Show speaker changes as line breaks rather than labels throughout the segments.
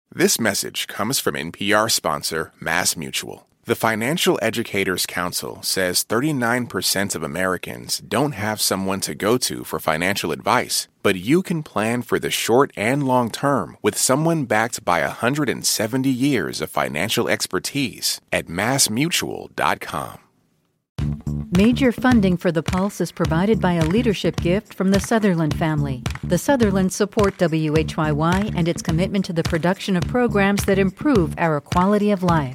This message comes from NPR sponsor MassMutual. The Financial Educators Council says 39% of Americans don't have someone to go to for financial advice, but you can plan for the short and long term with someone backed by 170 years of financial expertise at MassMutual.com.
Major funding for The Pulse is provided by a leadership gift from the Sutherland family. The Sutherlands support WHYY and its commitment to the production of programs that improve our quality of life.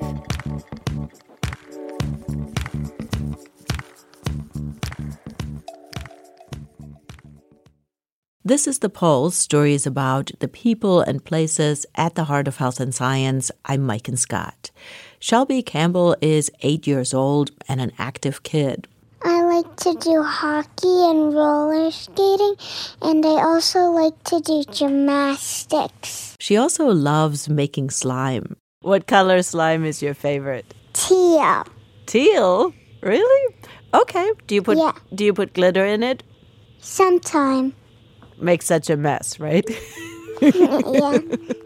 This is The Pulse, stories about the people and places at the heart of health and science. I'm Maiken Scott. Shelby Campbell is 8 years old and an active kid.
I like to do hockey and roller skating, and I also like to do gymnastics.
She also loves making slime. What color slime is your favorite?
Teal.
Teal? Really? Okay. Do you put glitter in it?
Sometime.
Makes such a mess, right?
Yeah.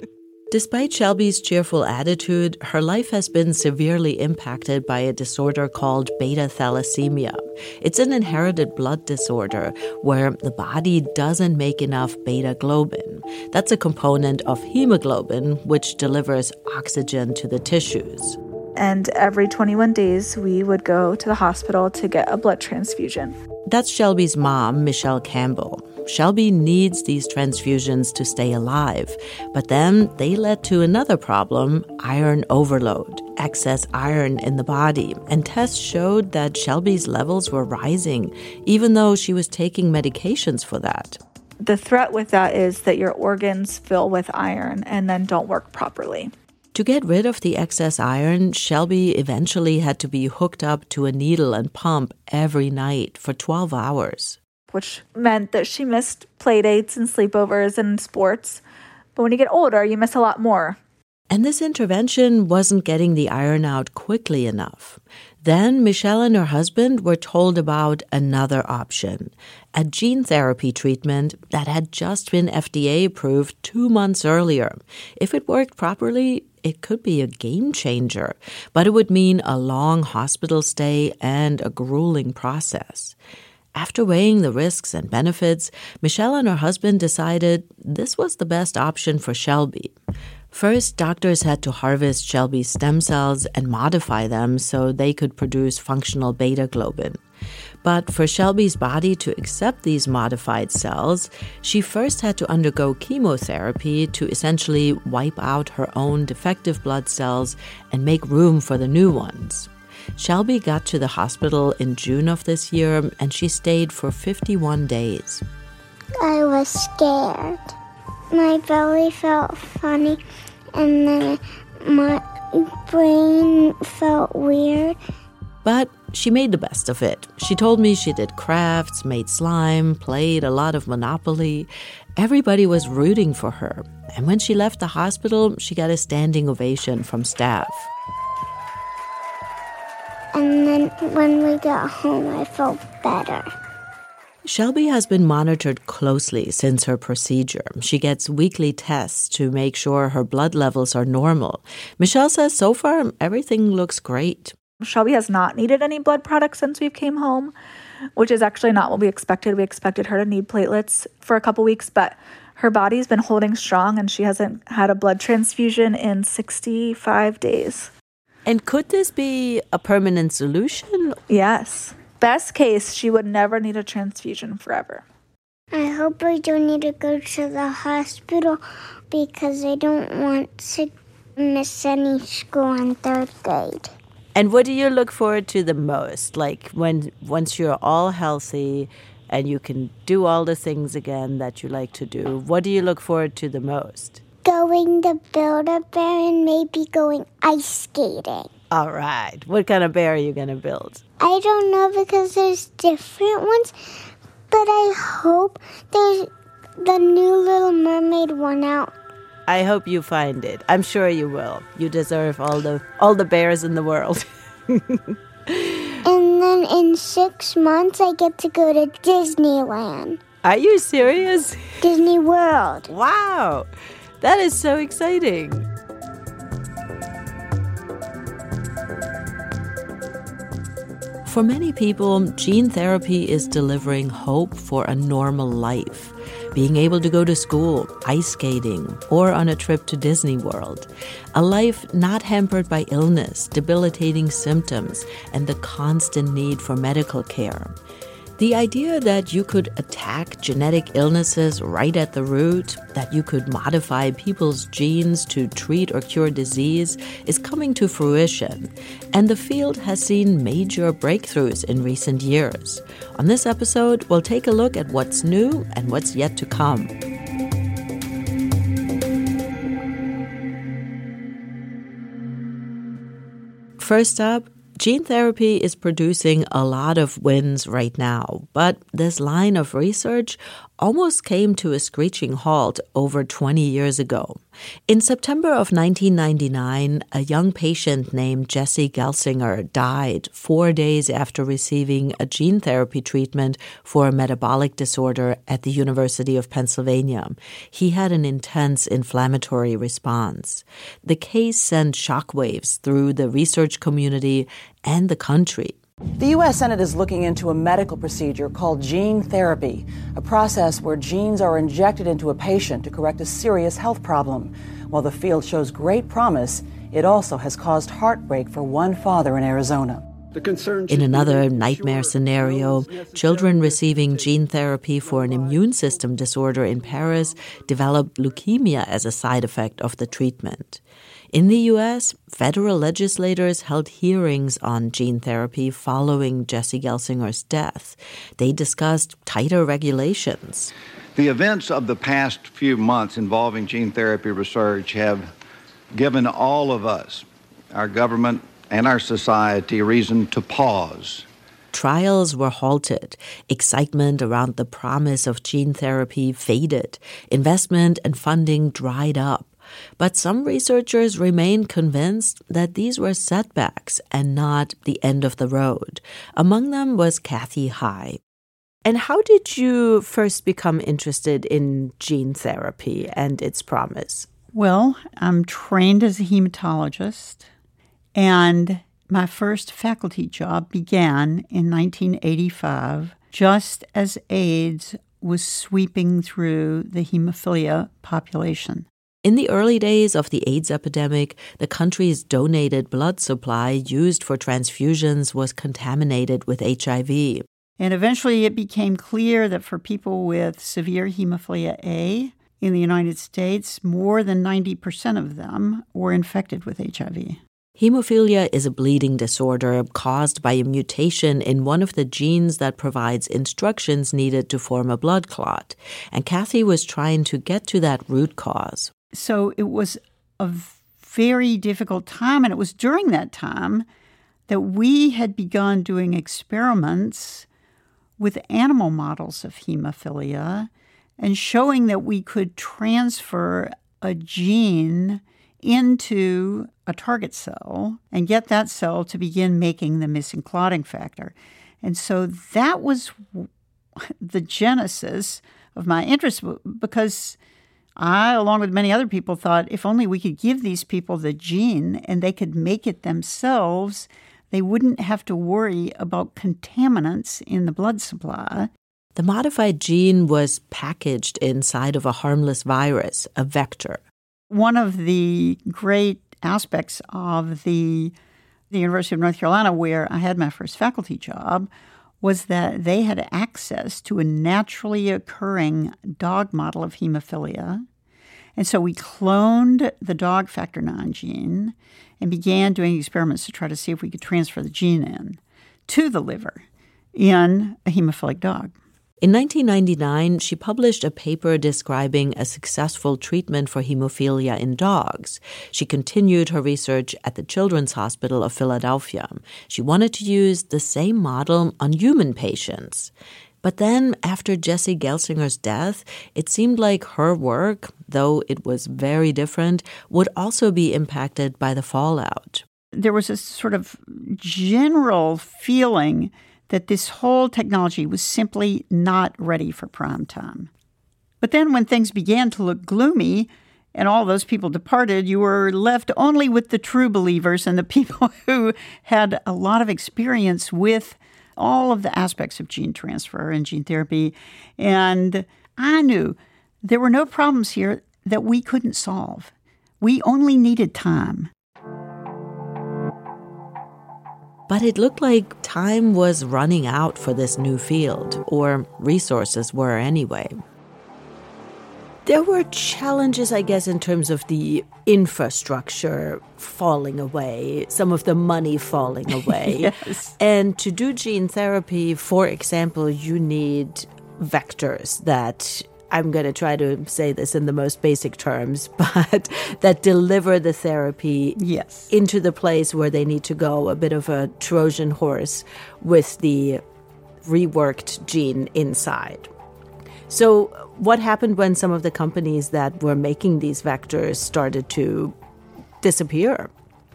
Despite Shelby's cheerful attitude, her life has been severely impacted by a disorder called beta thalassemia. It's an inherited blood disorder where the body doesn't make enough beta globin. That's a component of hemoglobin, which delivers oxygen to the tissues.
And every 21 days, we would go to the hospital to get a blood transfusion.
That's Shelby's mom, Michelle Campbell. Shelby needs these transfusions to stay alive. But then they led to another problem, iron overload, excess iron in the body. And tests showed that Shelby's levels were rising, even though she was taking medications for that.
The threat with that is that your organs fill with iron and then don't work properly.
To get rid of the excess iron, Shelby eventually had to be hooked up to a needle and pump every night for 12 hours.
Which meant that she missed play dates and sleepovers and sports. But when you get older, you miss a lot more.
And this intervention wasn't getting the iron out quickly enough. Then Michelle and her husband were told about another option, a gene therapy treatment that had just been FDA approved 2 months earlier. If it worked properly, it could be a game changer, but it would mean a long hospital stay and a grueling process. After weighing the risks and benefits, Michelle and her husband decided this was the best option for Shelby. First, doctors had to harvest Shelby's stem cells and modify them so they could produce functional beta globin. But for Shelby's body to accept these modified cells, she first had to undergo chemotherapy to essentially wipe out her own defective blood cells and make room for the new ones. Shelby got to the hospital in June of this year, and she stayed for 51 days.
I was scared. My belly felt funny, and then my brain felt weird.
But she made the best of it. She told me she did crafts, made slime, played a lot of Monopoly. Everybody was rooting for her. And when she left the hospital, she got a standing ovation from staff.
And then when we got home, I felt better.
Shelby has been monitored closely since her procedure. She gets weekly tests to make sure her blood levels are normal. Michelle says so far, everything looks great.
Shelby has not needed any blood products since we came home, which is actually not what we expected. We expected her to need platelets for a couple weeks, but her body's been holding strong and she hasn't had a blood transfusion in 65 days.
And could this be a permanent solution?
Yes. Best case, she would never need a transfusion forever.
I hope I don't need to go to the hospital because I don't want to miss any school in 3rd grade.
And what do you look forward to the most? Like once you're all healthy and you can do all the things again that you like to do, what do you look forward to the most?
Going to Build-A-Bear and maybe going ice skating.
All right. What kind of bear are you going to build?
I don't know because there's different ones, but I hope there's the new Little Mermaid one out.
I hope you find it. I'm sure you will. You deserve all the bears in the world.
And then in 6 months, I get to go to Disneyland.
Are you serious?
Disney World.
Wow. That is so exciting. For many people, gene therapy is delivering hope for a normal life. Being able to go to school, ice skating, or on a trip to Disney World. A life not hampered by illness, debilitating symptoms, and the constant need for medical care. The idea that you could attack genetic illnesses right at the root, that you could modify people's genes to treat or cure disease, is coming to fruition. And the field has seen major breakthroughs in recent years. On this episode, we'll take a look at what's new and what's yet to come. First up, gene therapy is producing a lot of wins right now, but this line of research almost came to a screeching halt over 20 years ago. In September of 1999, a young patient named Jesse Gelsinger died 4 days after receiving a gene therapy treatment for a metabolic disorder at the University of Pennsylvania. He had an intense inflammatory response. The case sent shockwaves through the research community and the country.
The U.S. Senate is looking into a medical procedure called gene therapy, a process where genes are injected into a patient to correct a serious health problem. While the field shows great promise, it also has caused heartbreak for one father in Arizona.
In another nightmare scenario, children receiving gene therapy for an immune system disorder in Paris developed leukemia as a side effect of the treatment. In the U.S., federal legislators held hearings on gene therapy following Jesse Gelsinger's death. They discussed tighter regulations.
The events of the past few months involving gene therapy research have given all of us, our government and our society, reason to pause.
Trials were halted. Excitement around the promise of gene therapy faded. Investment and funding dried up. But some researchers remain convinced that these were setbacks and not the end of the road. Among them was Kathy High. And how did you first become interested in gene therapy and its promise?
Well, I'm trained as a hematologist, and my first faculty job began in 1985, just as AIDS was sweeping through the hemophilia population.
In the early days of the AIDS epidemic, the country's donated blood supply used for transfusions was contaminated with HIV.
And eventually it became clear that for people with severe hemophilia A in the United States, more than 90% of them were infected with HIV.
Hemophilia is a bleeding disorder caused by a mutation in one of the genes that provides instructions needed to form a blood clot. And Kathy was trying to get to that root cause.
So it was a very difficult time, and it was during that time that we had begun doing experiments with animal models of hemophilia and showing that we could transfer a gene into a target cell and get that cell to begin making the missing clotting factor. And so that was the genesis of my interest, because I, along with many other people, thought if only we could give these people the gene and they could make it themselves, they wouldn't have to worry about contaminants in the blood supply.
The modified gene was packaged inside of a harmless virus, a vector.
One of the great aspects of the University of North Carolina, where I had my first faculty job, was that they had access to a naturally occurring dog model of hemophilia. And so we cloned the dog factor IX gene and began doing experiments to try to see if we could transfer the gene in to the liver in a hemophilic dog.
In 1999, she published a paper describing a successful treatment for hemophilia in dogs. She continued her research at the Children's Hospital of Philadelphia. She wanted to use the same model on human patients. But then, after Jesse Gelsinger's death, it seemed like her work, though it was very different, would also be impacted by the fallout.
There was a sort of general feeling that this whole technology was simply not ready for prime time. But then when things began to look gloomy, and all those people departed, you were left only with the true believers and the people who had a lot of experience with all of the aspects of gene transfer and gene therapy. And I knew there were no problems here that we couldn't solve. We only needed time.
But it looked like time was running out for this new field, or resources were anyway. There were challenges, I guess, in terms of the infrastructure falling away, some of the money falling away.
Yes.
And to do gene therapy, for example, you need vectors that, I'm going to try to say this in the most basic terms, but that deliver the therapy into the place where they need to go, a bit of a Trojan horse with the reworked gene inside. So what happened when some of the companies that were making these vectors started to disappear?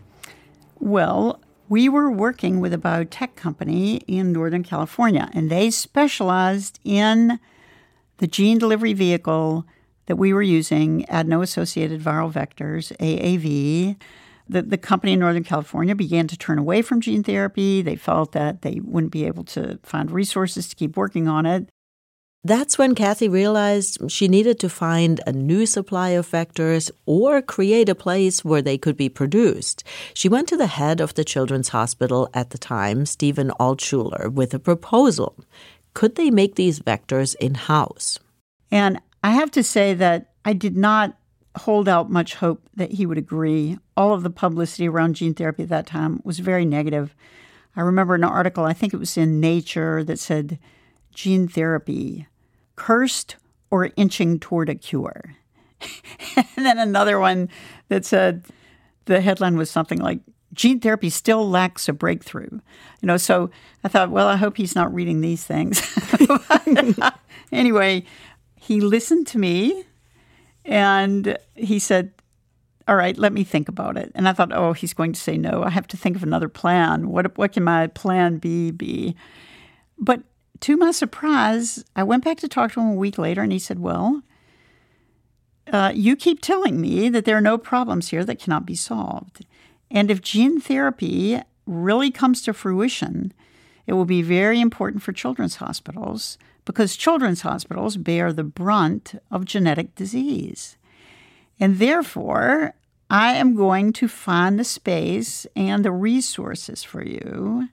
Well, we were working with a biotech company in Northern California, and they specialized in the gene delivery vehicle that we were using, adeno-associated viral vectors, AAV. The company in Northern California began to turn away from gene therapy. They felt that they wouldn't be able to find resources to keep working on it.
That's when Kathy realized she needed to find a new supply of vectors or create a place where they could be produced. She went to the head of the Children's Hospital at the time, Stephen Altshuler, with a proposal. Could they make these vectors in-house?
And I have to say that I did not hold out much hope that he would agree. All of the publicity around gene therapy at that time was very negative. I remember an article, I think it was in Nature, that said, "Gene therapy, cursed or inching toward a cure." And then another one that said, the headline was something like, "Gene therapy still lacks a breakthrough." So I thought, well, I hope he's not reading these things. Anyway, he listened to me and he said, "All right, let me think about it." And I thought, oh, he's going to say no. I have to think of another plan. What can my plan B be? But to my surprise, I went back to talk to him a week later, and he said, well, you keep telling me that there are no problems here that cannot be solved. And if gene therapy really comes to fruition, it will be very important for children's hospitals because children's hospitals bear the brunt of genetic disease. And therefore, I am going to find the space and the resources for you.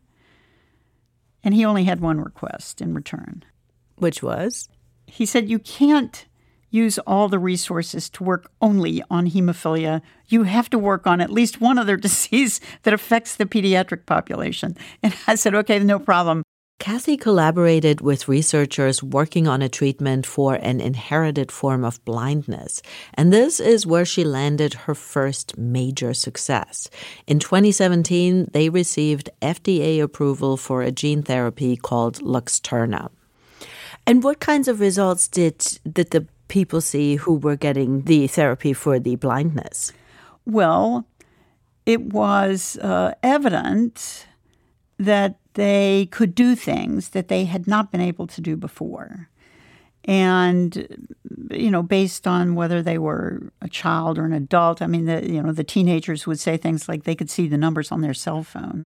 And he only had one request in return.
Which was?
He said, you can't use all the resources to work only on hemophilia. You have to work on at least one other disease that affects the pediatric population. And I said, okay, no problem.
Kathy collaborated with researchers working on a treatment for an inherited form of blindness. And this is where she landed her first major success. In 2017, they received FDA approval for a gene therapy called Luxturna. And what kinds of results did the people see who were getting the therapy for the blindness?
Well, it was evident that they could do things that they had not been able to do before. And, based on whether they were a child or an adult, I mean, the teenagers would say things like they could see the numbers on their cell phone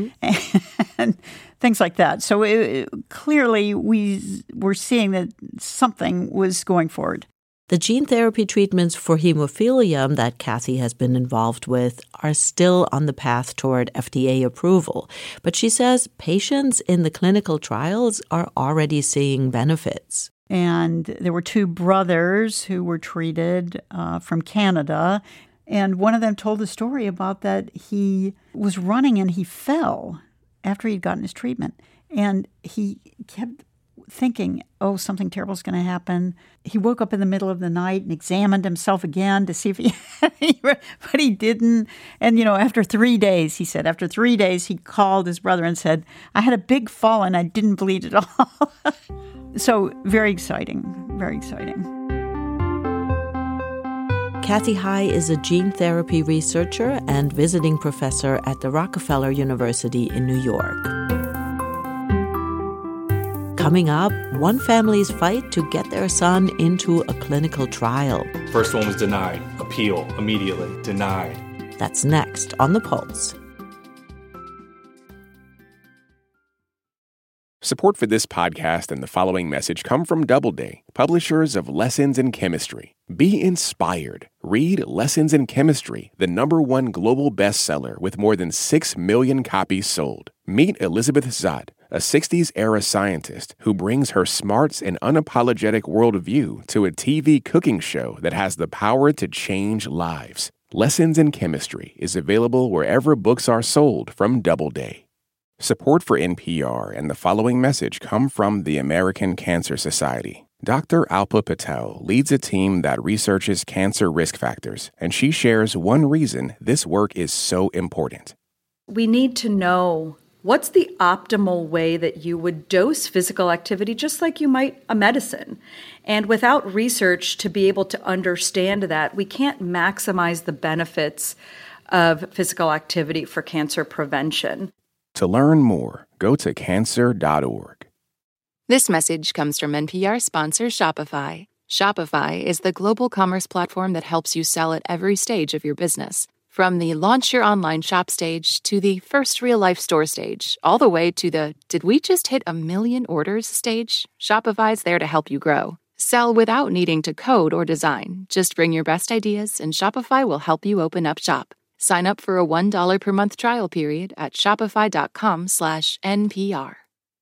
and things like that. So clearly we were seeing that something was going forward.
The gene therapy treatments for hemophilia that Kathy has been involved with are still on the path toward FDA approval. But she says patients in the clinical trials are already seeing benefits.
And there were two brothers who were treated from Canada. And one of them told the story about that he was running and he fell after he'd gotten his treatment. And he kept thinking, oh, something terrible is going to happen. He woke up in the middle of the night and examined himself again to see if he had any, but he didn't. And, after 3 days, he said, after 3 days, he called his brother and said, I had a big fall and I didn't bleed at all. So very exciting, very exciting.
Kathy Hai is a gene therapy researcher and visiting professor at the Rockefeller University in New York. Coming up, one family's fight to get their son into a clinical trial.
First one was denied. appeal immediately, denied.
That's next on The Pulse.
Support for this podcast and the following message come from Doubleday, publishers of Lessons in Chemistry. Be inspired. Read Lessons in Chemistry, the #1 global bestseller with more than 6 million copies sold. Meet Elizabeth Zott, a 60s-era scientist who brings her smarts and unapologetic worldview to a TV cooking show that has the power to change lives. Lessons in Chemistry is available wherever books are sold from Doubleday. Support for NPR and the following message come from the American Cancer Society. Dr. Alpa Patel leads a team that researches cancer risk factors, and she shares one reason this work is so important.
We need to know what's the optimal way that you would dose physical activity, just like you might a medicine. And without research to be able to understand that, we can't maximize the benefits of physical activity for cancer prevention.
To learn more, go to cancer.org.
This message comes from NPR sponsor Shopify. Shopify is the global commerce platform that helps you sell at every stage of your business. From the launch your online shop stage to the first real-life store stage, all the way to the did we just hit 1 million orders stage, Shopify's there to help you grow. Sell without needing to code or design. Just bring your best ideas and Shopify will help you open up shop. Sign up for a $1 per month trial period at shopify.com/NPR.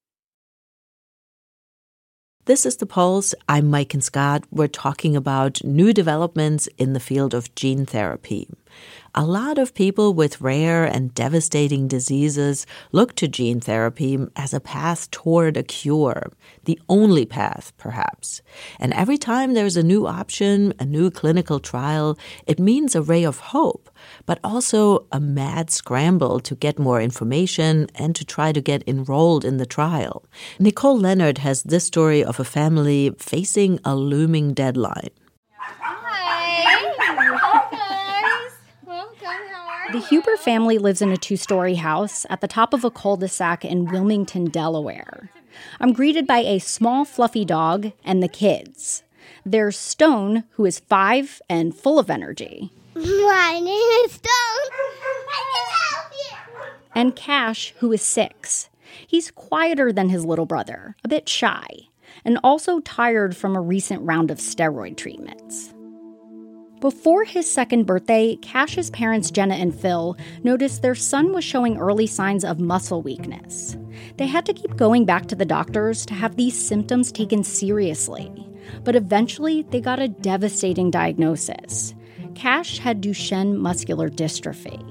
This is The Pulse. I'm Mike and Scott. We're talking about new developments in the field of gene therapy. A lot of people with rare and devastating diseases look to gene therapy as a path toward a cure, the only path, perhaps. And every time there's a new option, a new clinical trial, it means a ray of hope, but also a mad scramble to get more information and to try to get enrolled in the trial. Nicole Leonard has this story of a family facing a looming deadline.
The Huber family lives in a 2-story house at the top of a cul-de-sac in Wilmington, Delaware. I'm greeted by a small, fluffy dog and the kids. There's Stone, who is 5 and full of energy.
My name is Stone. I can help you.
And Cash, who is 6. He's quieter than his little brother, a bit shy, and also tired from a recent round of steroid treatments. Before his 2nd birthday, Cash's parents, Jenna and Phil, noticed their son was showing early signs of muscle weakness. They had to keep going back to the doctors to have these symptoms taken seriously. But eventually, they got a devastating diagnosis. Cash had Duchenne muscular dystrophy.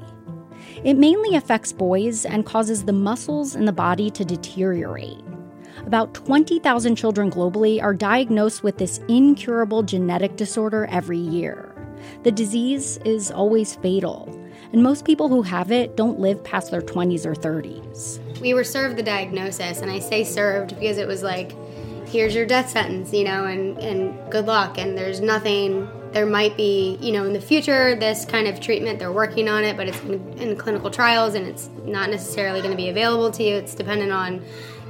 It mainly affects boys and causes the muscles in the body to deteriorate. About 20,000 children globally are diagnosed with this incurable genetic disorder every year. The disease is always fatal, and most people who have it don't live past their 20s or 30s.
We were served the diagnosis, and I say served because it was like, here's your death sentence, and good luck, and there's nothing. There might be, in the future, this kind of treatment, they're working on it, but it's in clinical trials, and it's not necessarily going to be available to you. It's dependent on,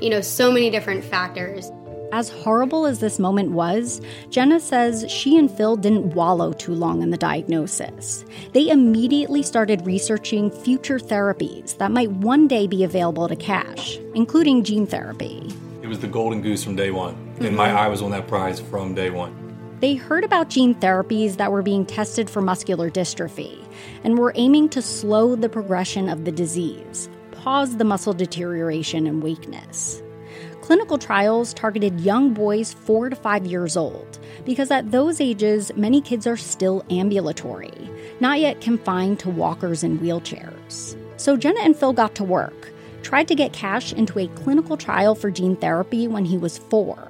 so many different factors.
As horrible as this moment was, Jenna says she and Phil didn't wallow too long in the diagnosis. They immediately started researching future therapies that might one day be available to Cash, including gene therapy.
It was the golden goose from day one, and my eye was on that prize from day one.
They heard about gene therapies that were being tested for muscular dystrophy and were aiming to slow the progression of the disease, pause the muscle deterioration and weakness. Clinical trials targeted young boys 4 to 5 years old because at those ages, many kids are still ambulatory, not yet confined to walkers and wheelchairs. So Jenna and Phil got to work, tried to get Cash into a clinical trial for gene therapy when he was 4.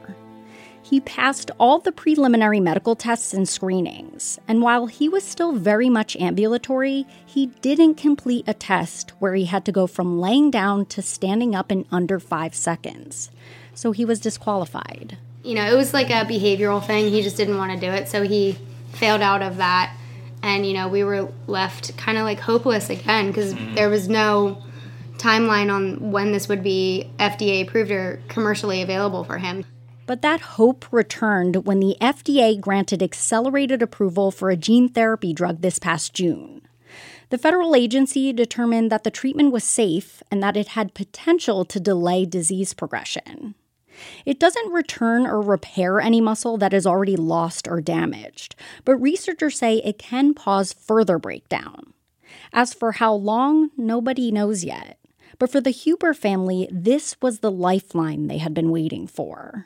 He passed all the preliminary medical tests and screenings, and while he was still very much ambulatory, he didn't complete a test where he had to go from laying down to standing up in under 5 seconds. So he was disqualified.
It was like a behavioral thing. He just didn't want to do it, so he failed out of that. And, we were left kind of like hopeless again because there was no timeline on when this would be FDA approved or commercially available for him.
But that hope returned when the FDA granted accelerated approval for a gene therapy drug this past June. The federal agency determined that the treatment was safe and that it had potential to delay disease progression. It doesn't return or repair any muscle that is already lost or damaged, but researchers say it can cause further breakdown. As for how long, nobody knows yet. But for the Huber family, this was the lifeline they had been waiting for.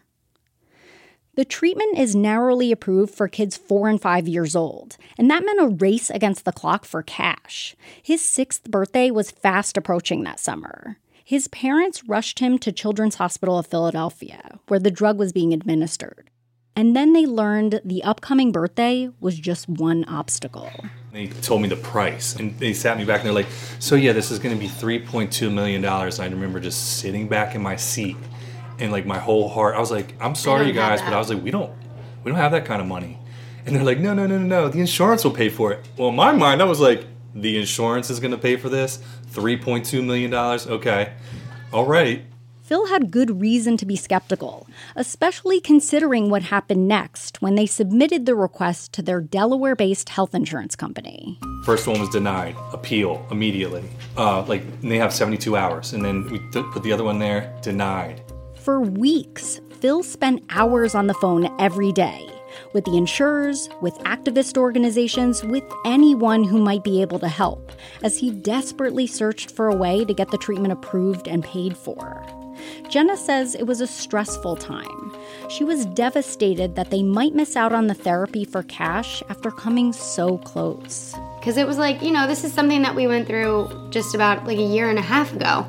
The treatment is narrowly approved for kids 4 and 5 years old, and that meant a race against the clock for Cash. His 6th birthday was fast approaching that summer. His parents rushed him to Children's Hospital of Philadelphia, where the drug was being administered. And then they learned the upcoming birthday was just one obstacle.
They told me the price, and they sat me back and they're like, so yeah, this is going to be $3.2 million. And I remember just sitting back in my seat and like my whole heart, I was like, I'm sorry you guys, but I was like, we don't have that kind of money. And they're like, no, the insurance will pay for it. Well, in my mind, I was like, the insurance is going to pay for this? $3.2 million? Okay. All right.
Phil had good reason to be skeptical, especially considering what happened next when they submitted the request to their Delaware-based health insurance company.
First one was denied. Appeal immediately. They have 72 hours. And then we put the other one there, denied.
For weeks, Phil spent hours on the phone every day with the insurers, with activist organizations, with anyone who might be able to help, as he desperately searched for a way to get the treatment approved and paid for. Jenna says it was a stressful time. She was devastated that they might miss out on the therapy for Cash after coming so close.
Because it was like, this is something that we went through just about like a year and a half ago.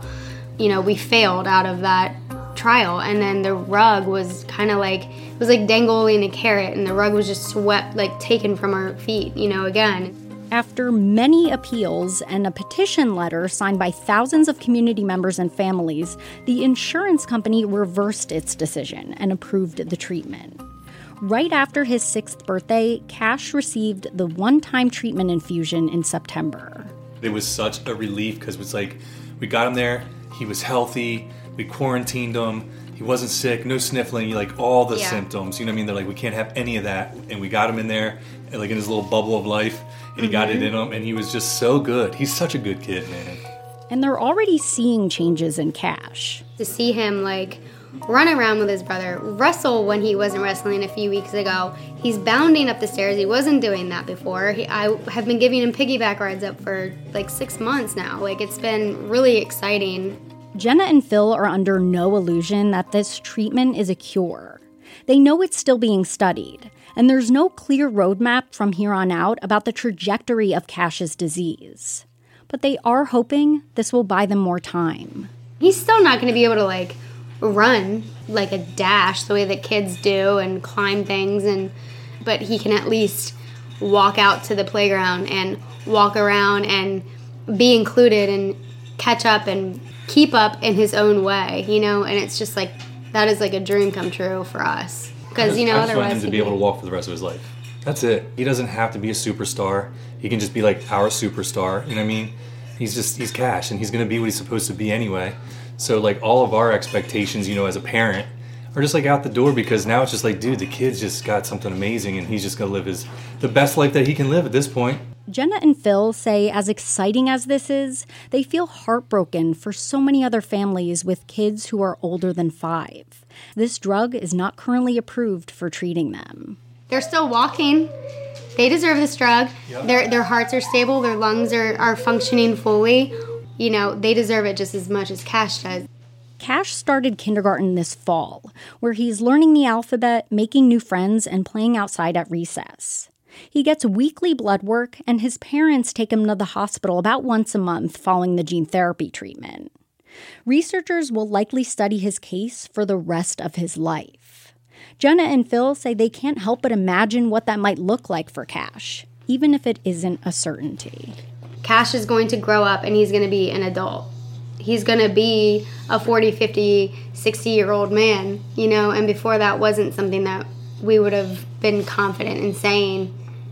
We failed out of that trial, and then the rug was kind of like, it was like dangling a carrot, and the rug was just swept, like taken from our feet, again.
After many appeals and a petition letter signed by thousands of community members and families, the insurance company reversed its decision and approved the treatment. Right after his 6th birthday, Cash received the one-time treatment infusion in September.
It was such a relief because it was like, we got him there, he was healthy, we quarantined him, he wasn't sick, no sniffling, like all the symptoms, you know what I mean? They're like, we can't have any of that. And we got him in there, like in his little bubble of life, and he got it in him, and he was just so good. He's such a good kid, man.
And they're already seeing changes in Cash.
To see him, like, run around with his brother, wrestle when he wasn't wrestling a few weeks ago. He's bounding up the stairs. He wasn't doing that before. I have been giving him piggyback rides up for, like, 6 months now. Like, it's been really exciting.
Jenna and Phil are under no illusion that this treatment is a cure. They know it's still being studied, and there's no clear roadmap from here on out about the trajectory of Cash's disease. But they are hoping this will buy them more time.
He's still not going to be able to, like, run like a dash the way that kids do and climb things, but he can at least walk out to the playground and walk around and be included and catch up and keep up in his own way, and it's just like, that is like a dream come true for us. Because,
I just
otherwise
want him to be able to walk for the rest of his life. That's it. He doesn't have to be a superstar. He can just be like our superstar, you know what I mean? He's Cash, and he's going to be what he's supposed to be anyway. So, like, all of our expectations, as a parent, are just, like, out the door, because now it's just like, dude, the kid's just got something amazing, and he's just going to live the best life that he can live at this point.
Jenna and Phil say as exciting as this is, they feel heartbroken for so many other families with kids who are older than 5. This drug is not currently approved for treating them.
They're still walking. They deserve this drug. Yep. Their hearts are stable. Their lungs are functioning fully. They deserve it just as much as Cash does.
Cash started kindergarten this fall, where he's learning the alphabet, making new friends, and playing outside at recess. He gets weekly blood work, and his parents take him to the hospital about once a month following the gene therapy treatment. Researchers will likely study his case for the rest of his life. Jenna and Phil say they can't help but imagine what that might look like for Cash, even if it isn't a certainty.
Cash is going to grow up, and he's going to be an adult. He's going to be a 40, 50, 60-year-old man, and before that wasn't something that we would have been confident in saying.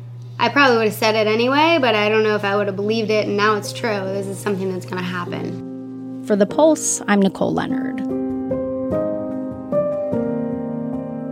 I probably would have said it anyway, but I don't know if I would have believed it, and now it's true. This is something that's going to happen.
For The Pulse, I'm Nicole Leonard.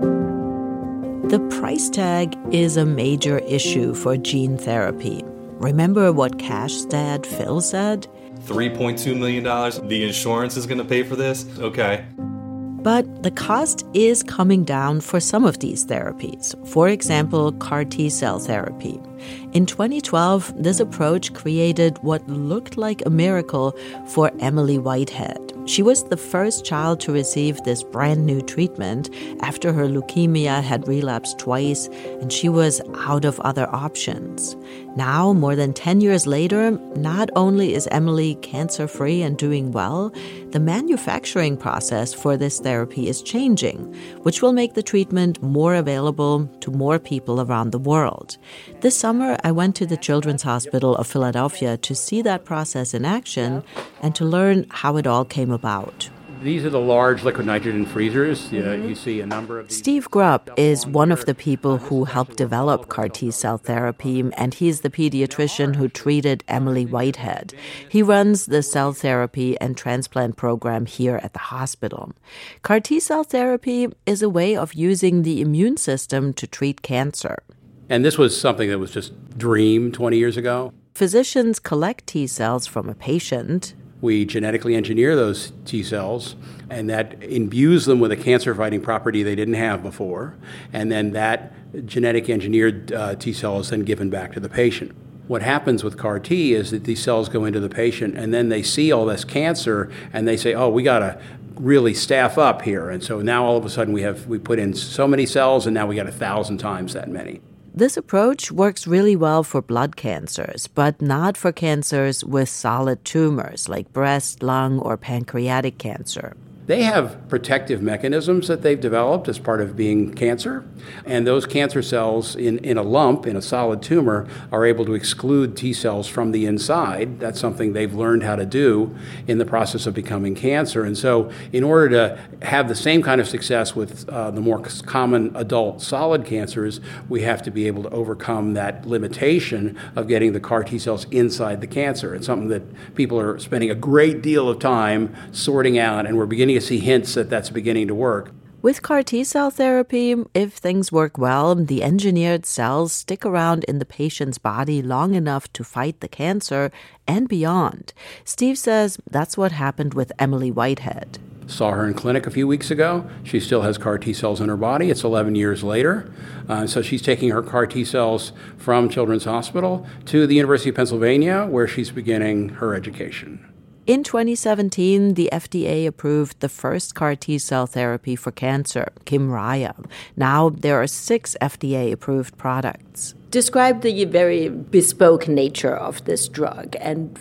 The price tag is a major issue for gene therapy. Remember what Cash's dad, Phil, said?
$3.2 million. The insurance is going to pay for this? Okay.
But the cost is coming down for some of these therapies. For example, CAR T-cell therapy. In 2012, this approach created what looked like a miracle for Emily Whitehead. She was the first child to receive this brand new treatment after her leukemia had relapsed twice and she was out of other options. Now, more than 10 years later, not only is Emily cancer-free and doing well, the manufacturing process for this therapy is changing, which will make the treatment more available to more people around the world. This summer, I went to the Children's Hospital of Philadelphia to see that process in action and to learn how it all came about.
These are the large liquid nitrogen freezers. You see a number of these.
Steve Grubb is one of the people who helped develop CAR T-cell therapy, and he's the pediatrician who treated Emily Whitehead. He runs the cell therapy and transplant program here at the hospital. CAR T-cell therapy is a way of using the immune system to treat cancer.
And this was something that was just dreamed 20 years ago.
Physicians collect T-cells from a patient.
We genetically engineer those T cells, and that imbues them with a cancer-fighting property they didn't have before. And then that genetic engineered T cell is then given back to the patient. What happens with CAR T is that these cells go into the patient, and then they see all this cancer, and they say, oh, we got to really staff up here. And so now all of a sudden we put in so many cells, and now we got 1,000 times that many.
This approach works really well for blood cancers, but not for cancers with solid tumors like breast, lung, or pancreatic cancer.
They have protective mechanisms that they've developed as part of being cancer, and those cancer cells in a lump, in a solid tumor, are able to exclude T cells from the inside. That's something they've learned how to do in the process of becoming cancer. And so in order to have the same kind of success with the more common adult solid cancers, we have to be able to overcome that limitation of getting the CAR T cells inside the cancer. It's something that people are spending a great deal of time sorting out, and we're beginning to see hints that that's beginning to work.
With CAR T-cell therapy, if things work well, the engineered cells stick around in the patient's body long enough to fight the cancer and beyond. Steve says that's what happened with Emily Whitehead.
Saw her in clinic a few weeks ago. She still has CAR T-cells in her body. It's 11 years later. So she's taking her CAR T-cells from Children's Hospital to the University of Pennsylvania, where she's beginning her education.
In 2017, the FDA approved the first CAR T-cell therapy for cancer, Kymriah. Now there are 6 FDA-approved products. Describe the very bespoke nature of this drug and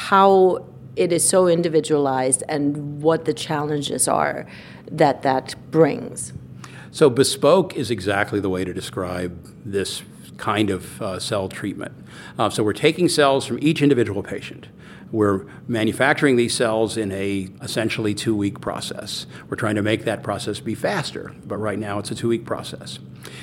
how it is so individualized and what the challenges are that brings.
So bespoke is exactly the way to describe this kind of cell treatment. So we're taking cells from each individual patient. We're manufacturing these cells in a essentially 2-week process. We're trying to make that process be faster, but right now it's a 2-week process.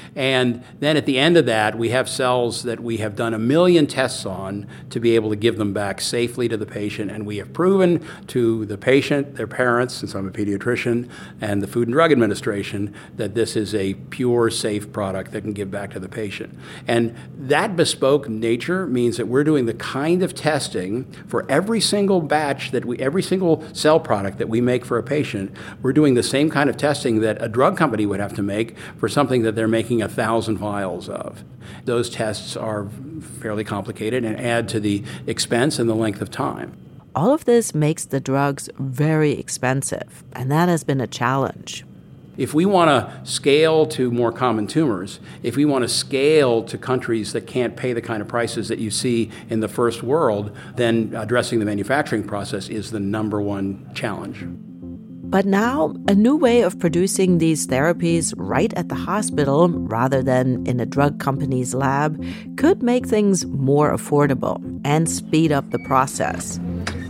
And then at the end of that, we have cells that we have done 1 million tests on to be able to give them back safely to the patient. And we have proven to the patient, their parents, since I'm a pediatrician, and the Food and Drug Administration, that this is a pure, safe product that can give back to the patient. And that bespoke nature means that we're doing the kind of testing for every single batch every single cell product that we make for a patient. We're doing the same kind of testing that a drug company would have to make for something that they're making 1,000 vials of. Those tests are fairly complicated and add to the expense and the length of time.
All of this makes the drugs very expensive, and that has been a challenge.
If we want to scale to more common tumors, if we want to scale to countries that can't pay the kind of prices that you see in the first world, then addressing the manufacturing process is the number one challenge.
But now, a new way of producing these therapies right at the hospital rather than in a drug company's lab could make things more affordable and speed up the process.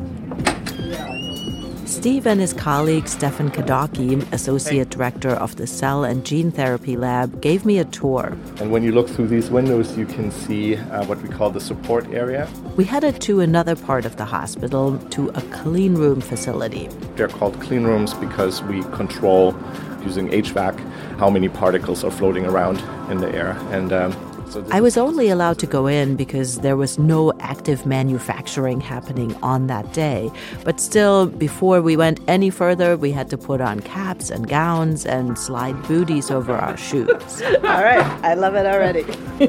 Steve and his colleague Stefan Kadocki, Associate Director of the Cell and Gene Therapy Lab, gave me a tour.
And when you look through these windows, you can see what we call the support area.
We headed to another part of the hospital, to a clean room facility.
They're called clean rooms because we control using HVAC, how many particles are floating around in the air. And
I was only allowed to go in because there was no active manufacturing happening on that day. But still, before we went any further, we had to put on caps and gowns and slide booties over our shoes.
All right, I love it already.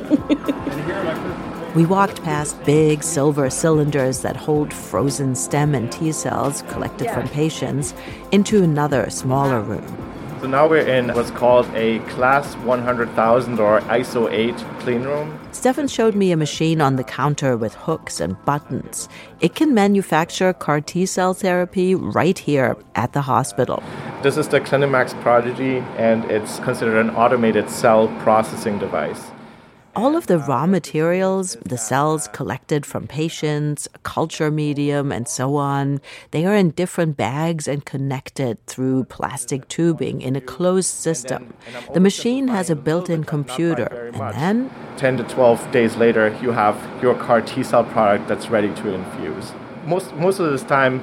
We walked past big silver cylinders that hold frozen stem and T cells collected from patients into another, smaller room.
So now we're in what's called a Class 100,000 or ISO 8 clean room.
Stefan showed me a machine on the counter with hooks and buttons. It can manufacture CAR T-cell therapy right here at the hospital.
This is the Clinimax Prodigy, and it's considered an automated cell processing device.
All of the raw materials, the cells collected from patients, a culture medium, and so on, they are in different bags and connected through plastic tubing in a closed system. The machine has a built-in computer, and then
10 to 12 days later, you have your CAR T-cell product that's ready to infuse. Most of this time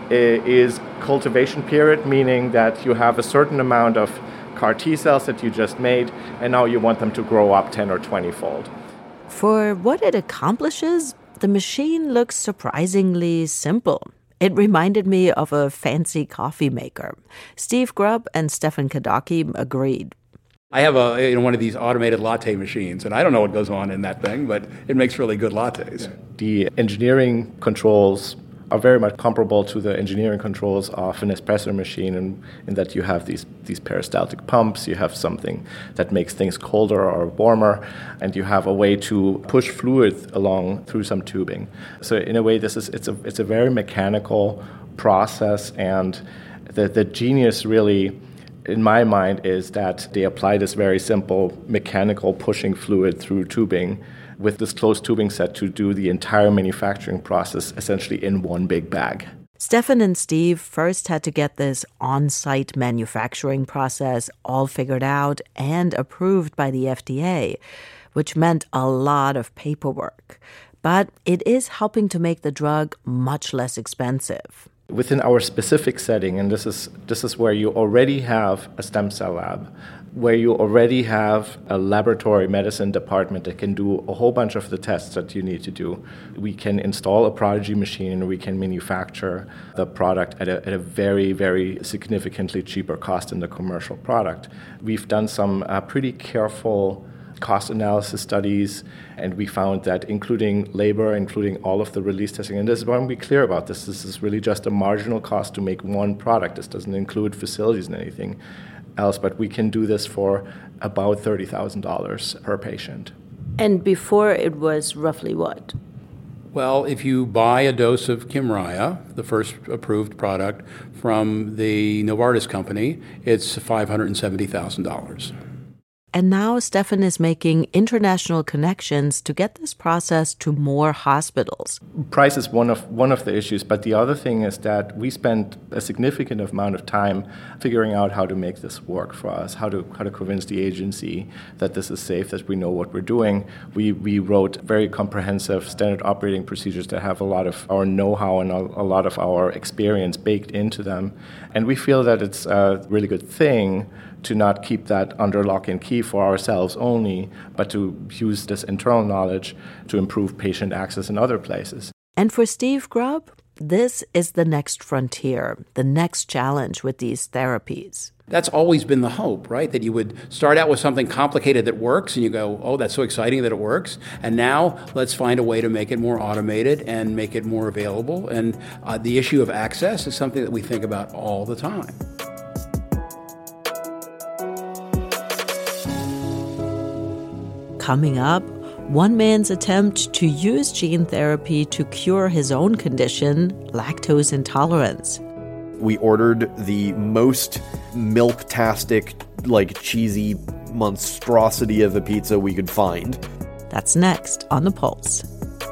is cultivation period, meaning that you have a certain amount of CAR T cells that you just made, and now you want them to grow up 10 or 20-fold.
For what it accomplishes, the machine looks surprisingly simple. It reminded me of a fancy coffee maker. Steve Grubb and Stefan Kadocki agreed.
I have one of these automated latte machines, and I don't know what goes on in that thing, but it makes really good lattes.
The engineering controls are very much comparable to the engineering controls of an espresso machine in that you have these peristaltic pumps, you have something that makes things colder or warmer, and you have a way to push fluid along through some tubing. So in a way, it's a very mechanical process, and the genius really, in my mind, is that they apply this very simple mechanical pushing fluid through tubing with this closed tubing set to do the entire manufacturing process essentially in one big bag.
Stefan and Steve first had to get this on-site manufacturing process all figured out and approved by the FDA, which meant a lot of paperwork. But it is helping to make the drug much less expensive.
Within our specific setting, and this is where you already have a stem cell lab, where you already have a laboratory medicine department that can do a whole bunch of the tests that you need to do. We can install a Prodigy machine and we can manufacture the product at a very, very significantly cheaper cost than the commercial product. We've done some pretty careful cost analysis studies, and we found that including labor, including all of the release testing, and this is why I want to be clear about this is really just a marginal cost to make one product. This doesn't include facilities and anything else, but we can do this for about $30,000 per patient.
And before it was roughly what?
Well, if you buy a dose of Kymriah, the first approved product from the Novartis company, it's $570,000.
And now Stefan is making international connections to get this process to more hospitals.
Price is one of the issues, but the other thing is that we spent a significant amount of time figuring out how to make this work for us, how to convince the agency that this is safe, that we know what we're doing. We wrote very comprehensive standard operating procedures that have a lot of our know-how and a lot of our experience baked into them. And we feel that it's a really good thing to not keep that under lock and key for ourselves only, but to use this internal knowledge to improve patient access in other places.
And for Steve Grubb, this is the next frontier, the next challenge with these therapies.
That's always been the hope, right? That you would start out with something complicated that works, and you go, oh, that's so exciting that it works. And now let's find a way to make it more automated and make it more available. And the issue of access is something that we think about all the time.
Coming up, one man's attempt to use gene therapy to cure his own condition, lactose intolerance.
We ordered the most milk-tastic, cheesy monstrosity of a pizza we could find.
That's next on The Pulse.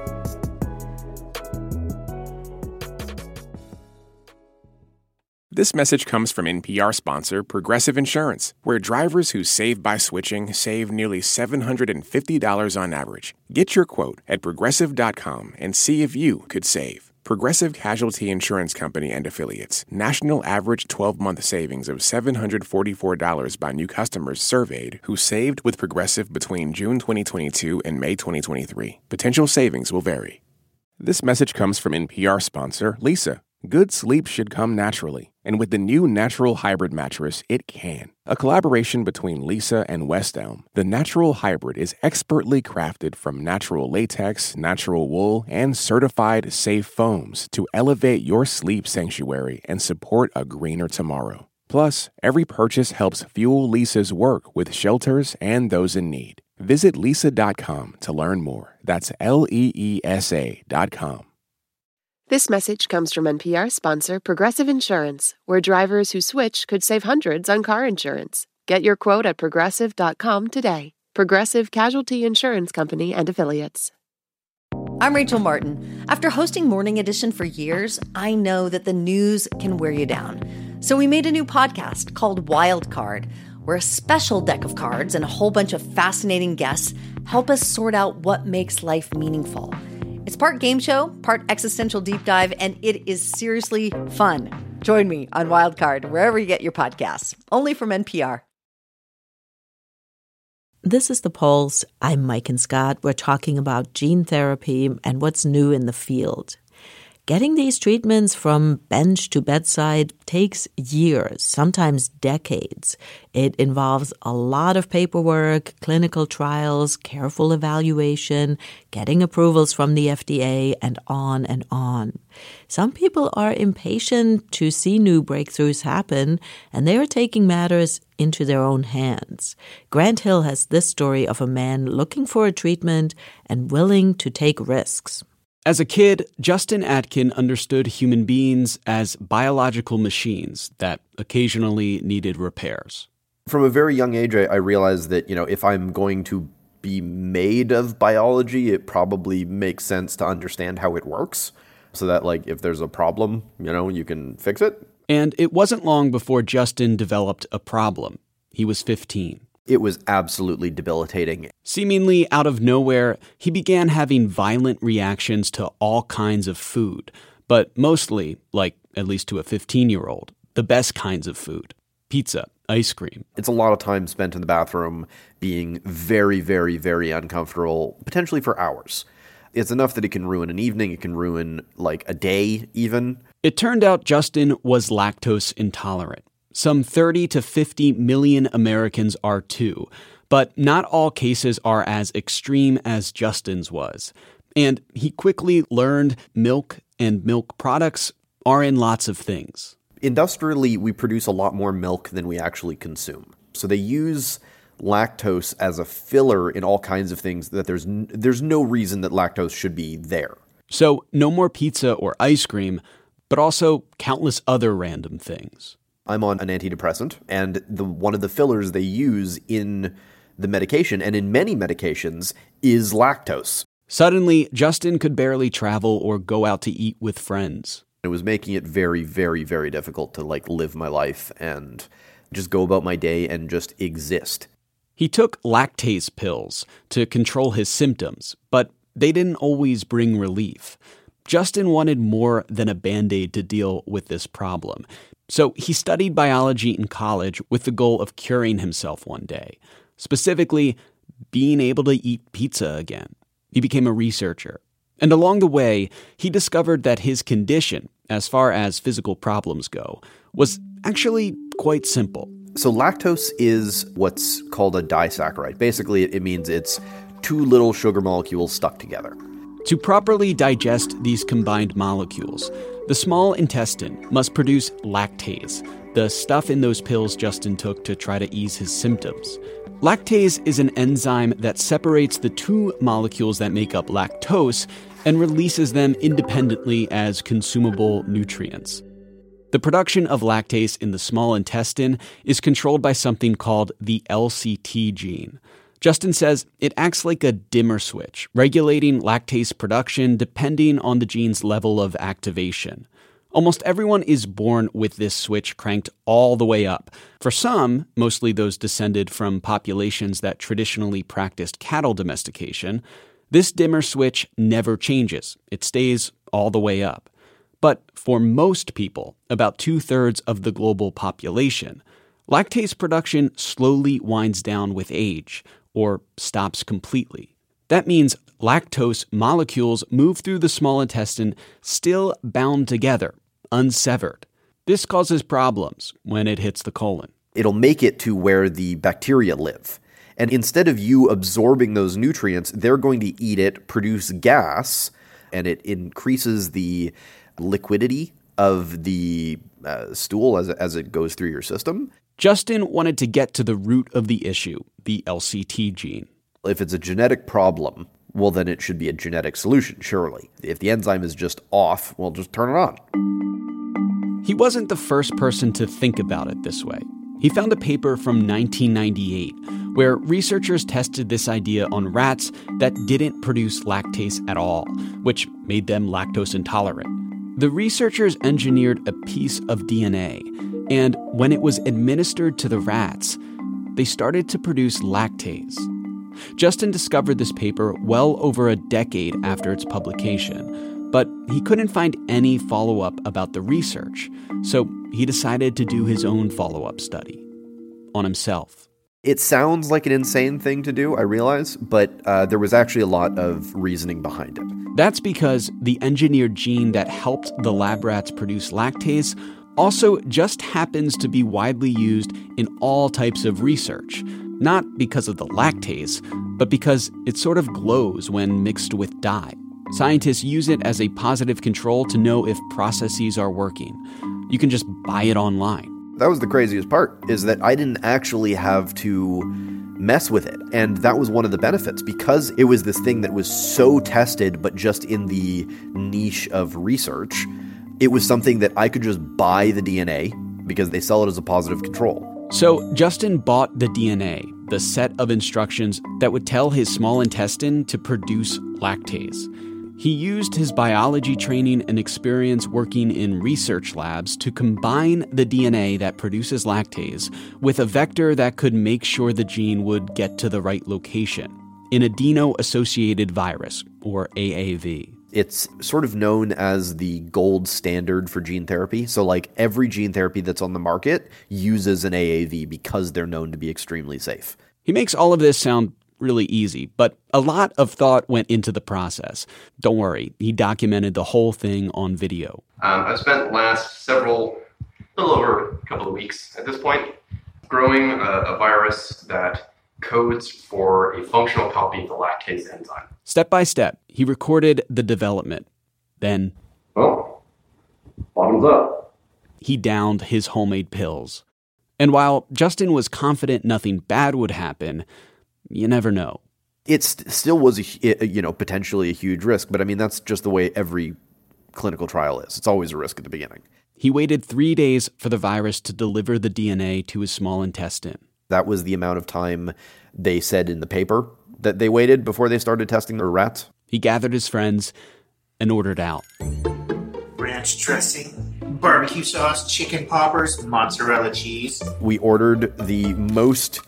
This message comes from NPR sponsor Progressive Insurance, where drivers who save by switching save nearly $750 on average. Get your quote at Progressive.com and see if you could save. Progressive Casualty Insurance Company and Affiliates. National average 12-month savings of $744 by new customers surveyed who saved with Progressive between June 2022 and May 2023. Potential savings will vary. This message comes from NPR sponsor Leesa. Good sleep should come naturally, and with the new Natural Hybrid mattress, it can. A collaboration between Leesa and West Elm, the Natural Hybrid is expertly crafted from natural latex, natural wool, and certified safe foams to elevate your sleep sanctuary and support a greener tomorrow. Plus, every purchase helps fuel Leesa's work with shelters and those in need. Visit Leesa.com to learn more. That's LEESA.com.
This message comes from NPR sponsor Progressive Insurance, where drivers who switch could save hundreds on car insurance. Get your quote at Progressive.com today. Progressive Casualty Insurance Company and Affiliates.
I'm Rachel Martin. After hosting Morning Edition for years, I know that the news can wear you down. So we made a new podcast called Wild Card, where a special deck of cards and a whole bunch of fascinating guests help us sort out what makes life meaningful. It's part game show, part existential deep dive, and it is seriously fun. Join me on Wildcard, wherever you get your podcasts, only from NPR.
This is The Pulse. I'm Mike and Scott. We're talking about gene therapy and what's new in the field. Getting these treatments from bench to bedside takes years, sometimes decades. It involves a lot of paperwork, clinical trials, careful evaluation, getting approvals from the FDA, and on and on. Some people are impatient to see new breakthroughs happen, and they are taking matters into their own hands. Grant Hill has this story of a man looking for a treatment and willing to take risks.
As a kid, Justin Atkin understood human beings as biological machines that occasionally needed repairs.
From a very young age, I realized that, if I'm going to be made of biology, it probably makes sense to understand how it works so that, if there's a problem, you can fix it.
And it wasn't long before Justin developed a problem. He was 15.
It was absolutely debilitating.
Seemingly out of nowhere, he began having violent reactions to all kinds of food, but mostly, at least to a 15-year-old, the best kinds of food: pizza, ice cream.
It's a lot of time spent in the bathroom being very, very, very uncomfortable, potentially for hours. It's enough that it can ruin an evening, it can ruin, a day even.
It turned out Justin was lactose intolerant. Some 30 to 50 million Americans are too, but not all cases are as extreme as Justin's was. And he quickly learned milk and milk products are in lots of things.
Industrially, we produce a lot more milk than we actually consume. So they use lactose as a filler in all kinds of things that there's no reason that lactose should be there.
So no more pizza or ice cream, but also countless other random things.
I'm on an antidepressant, and one of the fillers they use in the medication, and in many medications, is lactose.
Suddenly, Justin could barely travel or go out to eat with friends.
It was making it very, very, very difficult to live my life and just go about my day and just exist.
He took lactase pills to control his symptoms, but they didn't always bring relief. Justin wanted more than a Band-Aid to deal with this problem. So he studied biology in college with the goal of curing himself one day, specifically being able to eat pizza again. He became a researcher. And along the way, he discovered that his condition, as far as physical problems go, was actually quite simple.
So lactose is what's called a disaccharide. Basically, it means it's two little sugar molecules stuck together.
To properly digest these combined molecules, the small intestine must produce lactase, the stuff in those pills Justin took to try to ease his symptoms. Lactase is an enzyme that separates the two molecules that make up lactose and releases them independently as consumable nutrients. The production of lactase in the small intestine is controlled by something called the LCT gene. Justin says it acts like a dimmer switch, regulating lactase production depending on the gene's level of activation. Almost everyone is born with this switch cranked all the way up. For some, mostly those descended from populations that traditionally practiced cattle domestication, this dimmer switch never changes. It stays all the way up. But for most people, about 2/3 of the global population, lactase production slowly winds down with age, or stops completely. That means lactose molecules move through the small intestine still bound together, unsevered. This causes problems when it hits the colon.
It'll make it to where the bacteria live. And instead of you absorbing those nutrients, they're going to eat it, produce gas, and it increases the liquidity of the stool as it goes through your system.
Justin wanted to get to the root of the issue, the LCT gene.
If it's a genetic problem, well, then it should be a genetic solution, surely. If the enzyme is just off, well, just turn it on.
He wasn't the first person to think about it this way. He found a paper from 1998 where researchers tested this idea on rats that didn't produce lactase at all, which made them lactose intolerant. The researchers engineered a piece of DNA, and when it was administered to the rats, they started to produce lactase. Justin discovered this paper well over a decade after its publication, but he couldn't find any follow-up about the research, so he decided to do his own follow-up study on himself.
It sounds like an insane thing to do, I realize, but there was actually a lot of reasoning behind it.
That's because the engineered gene that helped the lab rats produce lactase also just happens to be widely used in all types of research, not because of the lactase, but because it sort of glows when mixed with dye. Scientists use it as a positive control to know if processes are working. You can just buy it online.
That was the craziest part, is that I didn't actually have to mess with it. And that was one of the benefits, because it was this thing that was so tested, but just in the niche of research. It was something that I could just buy the DNA because they sell it as a positive control.
So Justin bought the DNA, the set of instructions that would tell his small intestine to produce lactase. He used his biology training and experience working in research labs to combine the DNA that produces lactase with a vector that could make sure the gene would get to the right location, an adeno-associated virus, or AAV.
It's sort of known as the gold standard for gene therapy. So like every gene therapy that's on the market uses an AAV because they're known to be extremely safe.
He makes all of this sound really easy, but a lot of thought went into the process. Don't worry, he documented the whole thing on video.
I've spent the last little over a couple of weeks at this point, growing a virus that codes for a functional copy of the lactase enzyme.
Step by step, he recorded the development. Then,
bottoms up.
He downed his homemade pills. And while Justin was confident nothing bad would happen, you never know.
It still was, potentially a huge risk, but I mean, that's just the way every clinical trial is. It's always a risk at the beginning.
He waited 3 days for the virus to deliver the DNA to his small intestine.
That was the amount of time they said in the paper that they waited before they started testing their rats.
He gathered his friends and ordered out.
Ranch dressing, barbecue sauce, chicken poppers, mozzarella cheese.
We ordered the most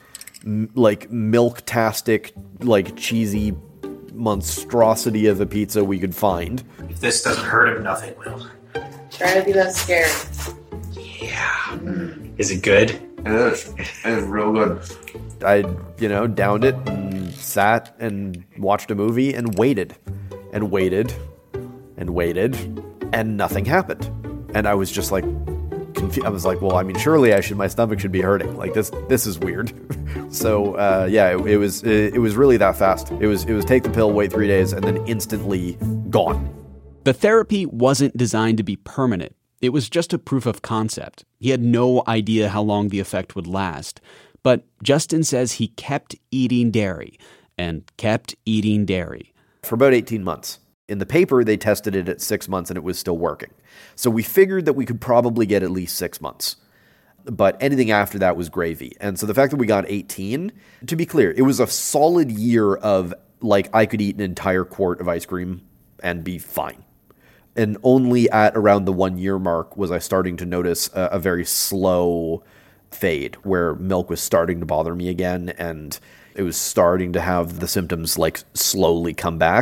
milk-tastic, cheesy monstrosity of a pizza we could find.
If this doesn't hurt him, nothing will.
Try to be less scared.
Yeah. Is it good?
It is. It is real good.
I, downed it and sat and watched a movie and waited and waited and waited and nothing happened. And I was just confused. I was like, well, I mean, surely my stomach should be hurting. This is weird. So, it was really that fast. It was take the pill, wait 3 days, and then instantly gone.
The therapy wasn't designed to be permanent. It was just a proof of concept. He had no idea how long the effect would last. But Justin says he kept eating dairy and kept eating dairy.
For about 18 months. In the paper, they tested it at 6 months and it was still working. So we figured that we could probably get at least 6 months. But anything after that was gravy. And so the fact that we got 18, to be clear, it was a solid year of, I could eat an entire quart of ice cream and be fine. And only at around the 1 year mark was I starting to notice a very slow fade where milk was starting to bother me again and it was starting to have the symptoms slowly come back.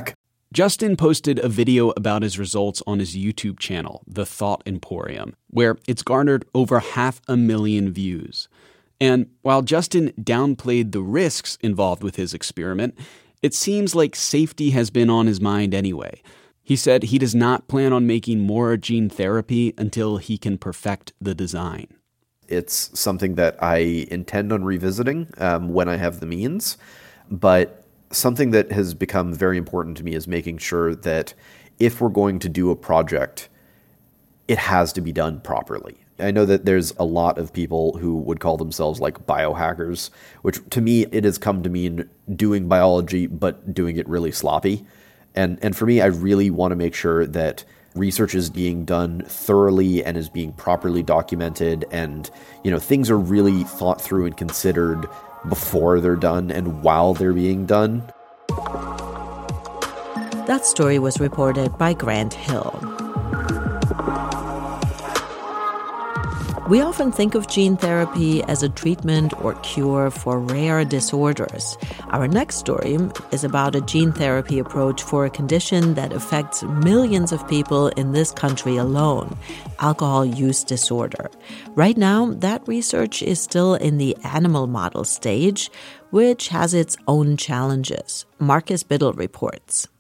Justin posted a video about his results on his YouTube channel, The Thought Emporium, where it's garnered over 500,000 views. And while Justin downplayed the risks involved with his experiment, it seems like safety has been on his mind anyway. He said he does not plan on making more gene therapy until he can perfect the design.
It's something that I intend on revisiting when I have the means, but something that has become very important to me is making sure that if we're going to do a project, it has to be done properly. I know that there's a lot of people who would call themselves like biohackers, which to me, it has come to mean doing biology, but doing it really sloppy. And for me, I really want to make sure that research is being done thoroughly and is being properly documented, and things are really thought through and considered before they're done and while they're being done.
That story was reported by Grant Hill. We often think of gene therapy as a treatment or cure for rare disorders. Our next story is about a gene therapy approach for a condition that affects millions of people in this country alone, alcohol use disorder. Right now, that research is still in the animal model stage, which has its own challenges. Marcus Biddle reports.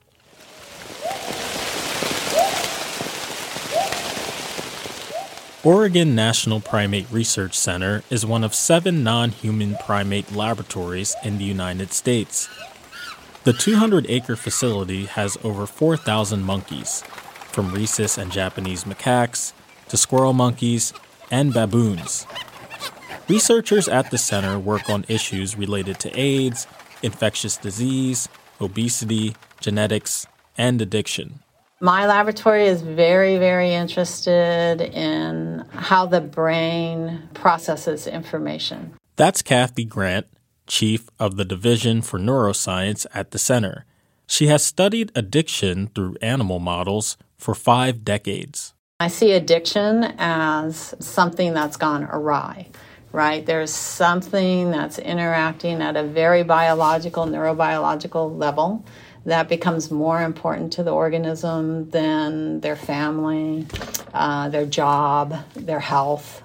Oregon National Primate Research Center is one of 7 non-human primate laboratories in the United States. The 200-acre facility has over 4,000 monkeys, from rhesus and Japanese macaques to squirrel monkeys and baboons. Researchers at the center work on issues related to AIDS, infectious disease, obesity, genetics, and addiction.
My laboratory is very, very interested in how the brain processes information.
That's Kathy Grant, chief of the Division for Neuroscience at the center. She has studied addiction through animal models for 5 decades.
I see addiction as something that's gone awry, right? There's something that's interacting at a very biological, neurobiological level that becomes more important to the organism than their family, their job, their health.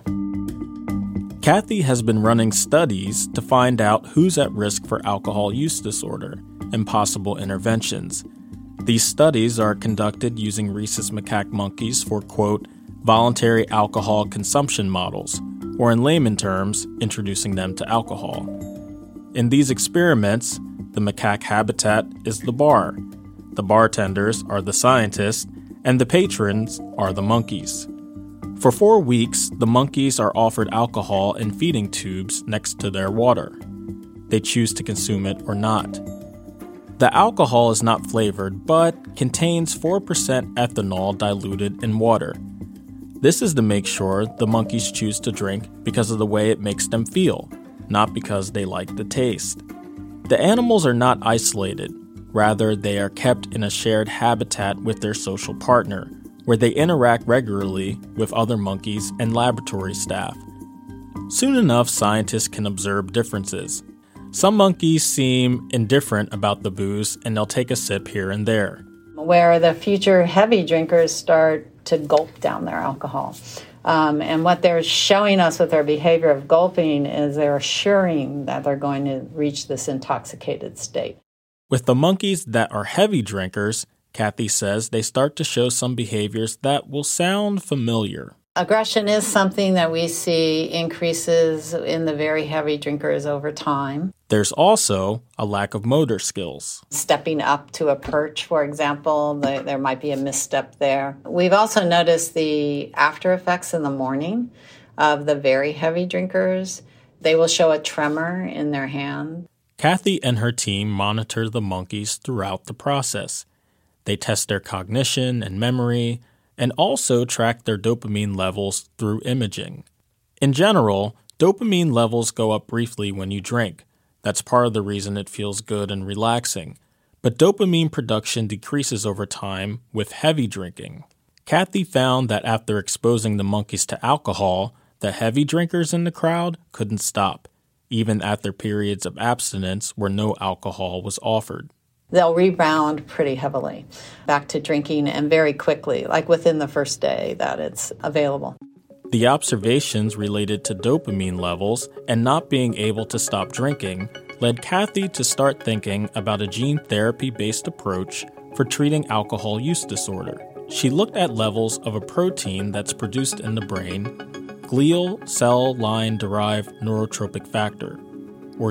Kathy has been running studies to find out who's at risk for alcohol use disorder and possible interventions. These studies are conducted using rhesus macaque monkeys for, quote, voluntary alcohol consumption models, or in layman terms, introducing them to alcohol. In these experiments, the macaque habitat is the bar. The bartenders are the scientists, and the patrons are the monkeys. For 4 weeks, the monkeys are offered alcohol in feeding tubes next to their water. They choose to consume it or not. The alcohol is not flavored, but contains 4% ethanol diluted in water. This is to make sure the monkeys choose to drink because of the way it makes them feel, not because they like the taste. The animals are not isolated. Rather, they are kept in a shared habitat with their social partner, where they interact regularly with other monkeys and laboratory staff. Soon enough, scientists can observe differences. Some monkeys seem indifferent about the booze, and they'll take a sip here and there.
Where the future heavy drinkers start to gulp down their alcohol. And what they're showing us with their behavior of gulping is they're assuring that they're going to reach this intoxicated state.
With the monkeys that are heavy drinkers, Kathy says they start to show some behaviors that will sound familiar.
Aggression is something that we see increases in the very heavy drinkers over time.
There's also a lack of motor skills.
Stepping up to a perch, for example, there might be a misstep there. We've also noticed the after effects in the morning of the very heavy drinkers. They will show a tremor in their hand.
Kathy and her team monitor the monkeys throughout the process. They test their cognition and memory, and also track their dopamine levels through imaging. In general, dopamine levels go up briefly when you drink. That's part of the reason it feels good and relaxing. But dopamine production decreases over time with heavy drinking. Kathy found that after exposing the monkeys to alcohol, the heavy drinkers in the crowd couldn't stop, even after periods of abstinence where no alcohol was offered.
they'll rebound pretty heavily back to drinking and very quickly, like within the first day that it's available.
The observations related to dopamine levels and not being able to stop drinking led Kathy to start thinking about a gene therapy-based approach for treating alcohol use disorder. She looked at levels of a protein that's produced in the brain, glial cell line-derived neurotrophic factor, or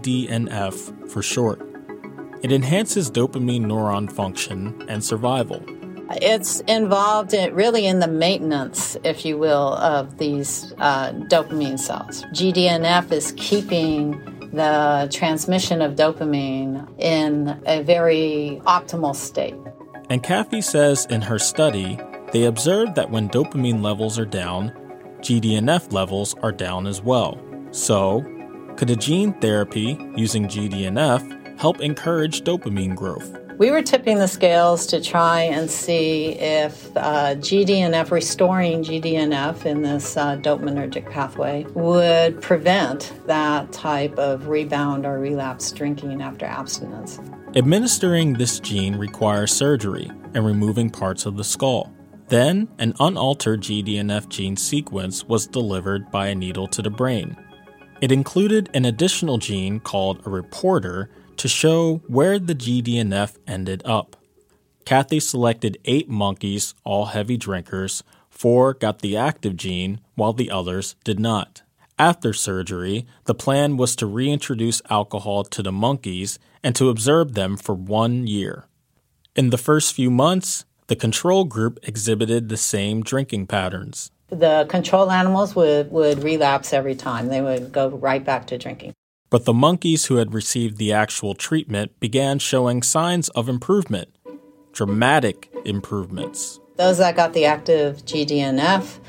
GDNF for short. It enhances dopamine neuron function and survival.
It's involved really in the maintenance, if you will, of these dopamine cells. GDNF is keeping the transmission of dopamine in a very optimal state.
And Kathy says in her study, they observed that when dopamine levels are down, GDNF levels are down as well. So, could a gene therapy using GDNF help encourage dopamine growth?
We were tipping the scales to try and see if GDNF, restoring GDNF in this dopaminergic pathway, would prevent that type of rebound or relapse drinking after abstinence.
Administering this gene requires surgery and removing parts of the skull. Then, an unaltered GDNF gene sequence was delivered by a needle to the brain. It included an additional gene called a reporter to show where the GDNF ended up. Kathy selected 8 monkeys, all heavy drinkers. 4 got the active gene, while the others did not. After surgery, the plan was to reintroduce alcohol to the monkeys and to observe them for 1 year. In the first few months, the control group exhibited the same drinking patterns.
The control animals would relapse every time. They would go right back to drinking.
But the monkeys who had received the actual treatment began showing signs of improvement, dramatic improvements.
Those that got the active GDNF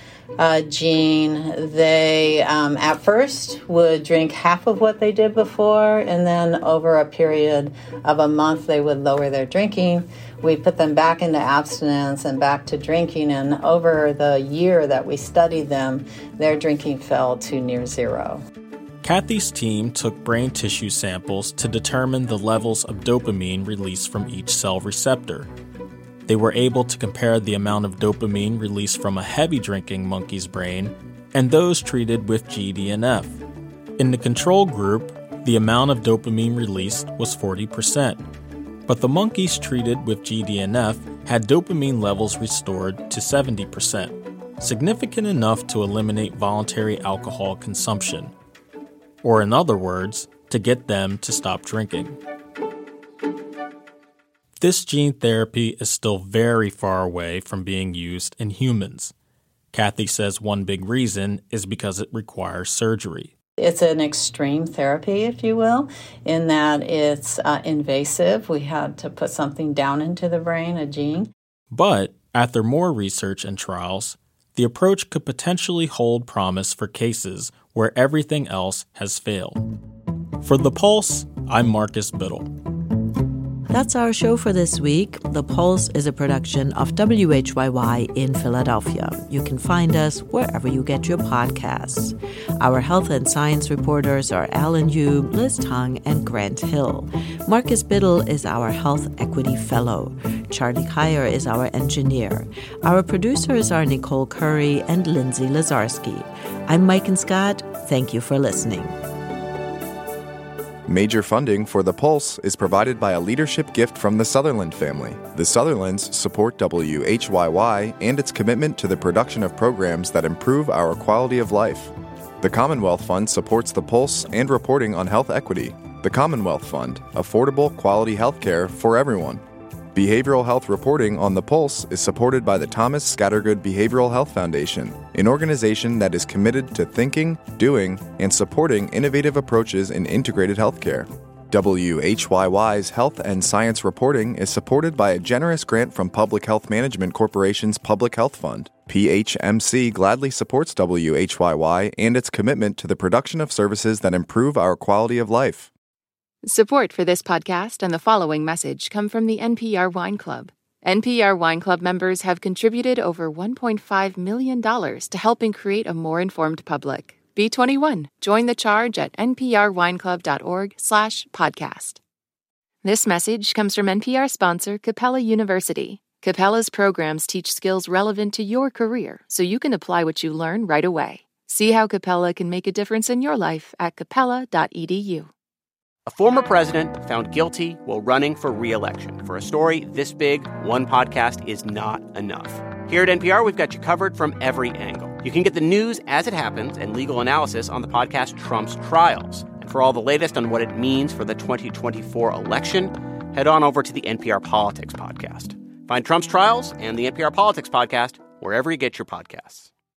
gene, they at first would drink half of what they did before, and then over a period of a month they would lower their drinking. We put them back into abstinence and back to drinking, and over the year that we studied them, their drinking fell to near zero.
Kathy's team took brain tissue samples to determine the levels of dopamine released from each cell receptor. They were able to compare the amount of dopamine released from a heavy drinking monkey's brain and those treated with GDNF. In the control group, the amount of dopamine released was 40%, but the monkeys treated with GDNF had dopamine levels restored to 70%, significant enough to eliminate voluntary alcohol consumption. Or in other words, to get them to stop drinking. This gene therapy is still very far away from being used in humans. Kathy says one big reason is because it requires surgery.
It's an extreme therapy, if you will, in that it's invasive. We had to put something down into the brain, a gene.
But after more research and trials, the approach could potentially hold promise for cases where everything else has failed. For The Pulse, I'm Marcus Biddle.
That's our show for this week. The Pulse is a production of WHYY in Philadelphia. You can find us wherever you get your podcasts. Our health and science reporters are Alan Yu, Liz Tong, and Grant Hill. Marcus Biddle is our Health Equity Fellow. Charlie Kyer is our engineer. Our producers are Nicole Curry and Lindsay Lazarski. I'm Mike Scott. Thank you for listening.
Major funding for The Pulse is provided by a leadership gift from the Sutherland family. The Sutherlands support WHYY and its commitment to the production of programs that improve our quality of life. The Commonwealth Fund supports The Pulse and reporting on health equity. The Commonwealth Fund, affordable quality health care for everyone. Behavioral health reporting on The Pulse is supported by the Thomas Scattergood Behavioral Health Foundation, an organization that is committed to thinking, doing, and supporting innovative approaches in integrated healthcare. WHYY's health and science reporting is supported by a generous grant from Public Health Management Corporation's Public Health Fund. PHMC gladly supports WHYY and its commitment to the production of services that improve our quality of life.
Support for this podcast and the following message come from the NPR Wine Club. NPR Wine Club members have contributed over $1.5 million to helping create a more informed public. Be 21. Join the charge at nprwineclub.org/podcast. This message comes from NPR sponsor Capella University. Capella's programs teach skills relevant to your career so you can apply what you learn right away. See how Capella can make a difference in your life at capella.edu.
A former president found guilty while running for re-election. For a story this big, one podcast is not enough. Here at NPR, we've got you covered from every angle. You can get the news as it happens and legal analysis on the podcast Trump's Trials. And for all the latest on what it means for the 2024 election, head on over to the NPR Politics podcast. Find Trump's Trials and the NPR Politics podcast wherever you get your podcasts.